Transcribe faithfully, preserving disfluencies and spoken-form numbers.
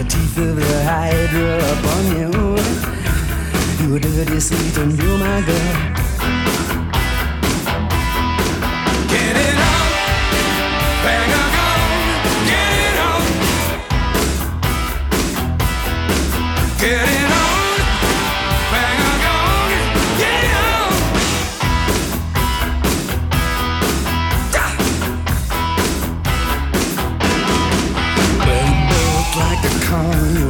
teeth of the hydra upon you. You're dirty, sweet, and you're my girl. Get it on, bang a gong, get it on. Get it on, bang a gong, get it on. Ah. Well, you look like a con.